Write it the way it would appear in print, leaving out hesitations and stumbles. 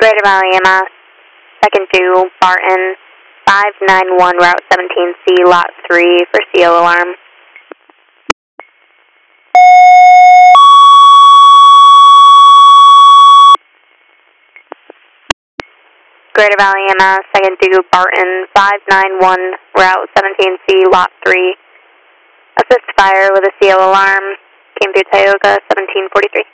Greater Valley EMS, second to Barton, 591 Route 17C, Lot 3 for CO alarm. Greater Valley EMS, second to Barton, 591 Route 17C, Lot 3. Assist fire with a CO alarm. Came through Tioga, 1743.